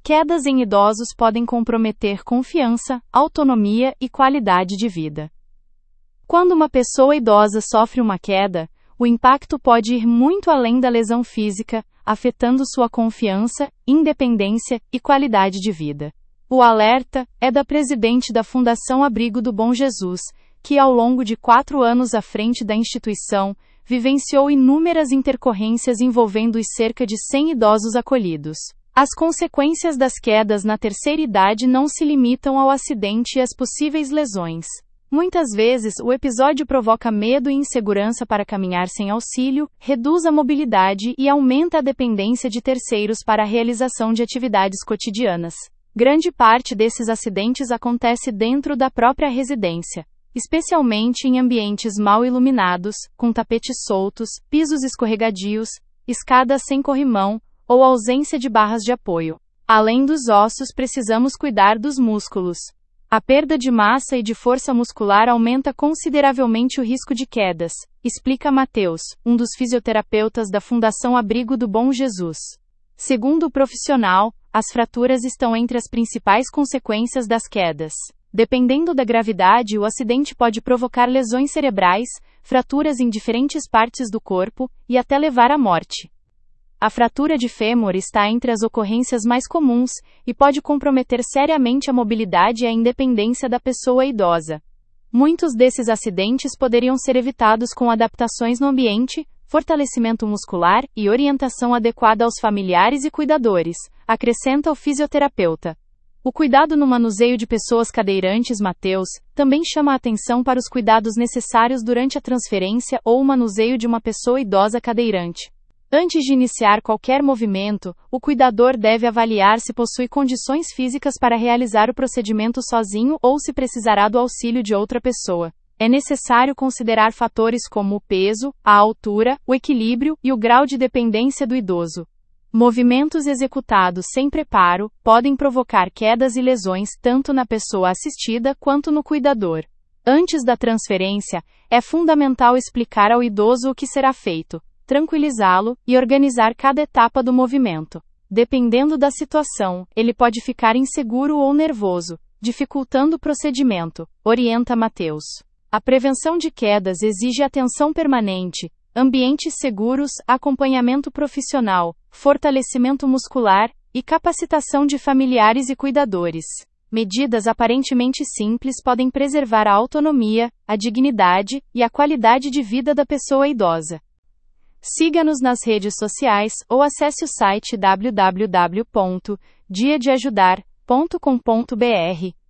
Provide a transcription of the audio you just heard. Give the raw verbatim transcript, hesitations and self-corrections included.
Quedas em idosos podem comprometer confiança, autonomia e qualidade de vida. Quando uma pessoa idosa sofre uma queda, o impacto pode ir muito além da lesão física, afetando sua confiança, independência e qualidade de vida. O alerta é da presidente da Fundação Abrigo do Bom Jesus, que ao longo de quatro anos à frente da instituição, vivenciou inúmeras intercorrências envolvendo os cerca de cem idosos acolhidos. As consequências das quedas na terceira idade não se limitam ao acidente e às possíveis lesões. Muitas vezes, o episódio provoca medo e insegurança para caminhar sem auxílio, reduz a mobilidade e aumenta a dependência de terceiros para a realização de atividades cotidianas. Grande parte desses acidentes acontece dentro da própria residência, especialmente em ambientes mal iluminados, com tapetes soltos, pisos escorregadios, escadas sem corrimão, ou ausência de barras de apoio. Além dos ossos, precisamos cuidar dos músculos. A perda de massa e de força muscular aumenta consideravelmente o risco de quedas, explica Matheus, um dos fisioterapeutas da Fundação Abrigo do Bom Jesus. Segundo o profissional, as fraturas estão entre as principais consequências das quedas. Dependendo da gravidade, o acidente pode provocar lesões cerebrais, fraturas em diferentes partes do corpo e até levar à morte. A fratura de fêmur está entre as ocorrências mais comuns e pode comprometer seriamente a mobilidade e a independência da pessoa idosa. Muitos desses acidentes poderiam ser evitados com adaptações no ambiente, fortalecimento muscular e orientação adequada aos familiares e cuidadores, acrescenta o fisioterapeuta. O cuidado no manuseio de pessoas cadeirantes Matheus também chama a atenção para os cuidados necessários durante a transferência ou o manuseio de uma pessoa idosa cadeirante. Antes de iniciar qualquer movimento, o cuidador deve avaliar se possui condições físicas para realizar o procedimento sozinho ou se precisará do auxílio de outra pessoa. É necessário considerar fatores como o peso, a altura, o equilíbrio e o grau de dependência do idoso. Movimentos executados sem preparo podem provocar quedas e lesões tanto na pessoa assistida quanto no cuidador. Antes da transferência, é fundamental explicar ao idoso o que será feito, tranquilizá-lo e organizar cada etapa do movimento. Dependendo da situação, ele pode ficar inseguro ou nervoso, dificultando o procedimento, orienta Matheus. A prevenção de quedas exige atenção permanente, ambientes seguros, acompanhamento profissional, fortalecimento muscular e capacitação de familiares e cuidadores. Medidas aparentemente simples podem preservar a autonomia, a dignidade e a qualidade de vida da pessoa idosa. Siga-nos nas redes sociais ou acesse o site w w w ponto dia de ajudar ponto com ponto b r.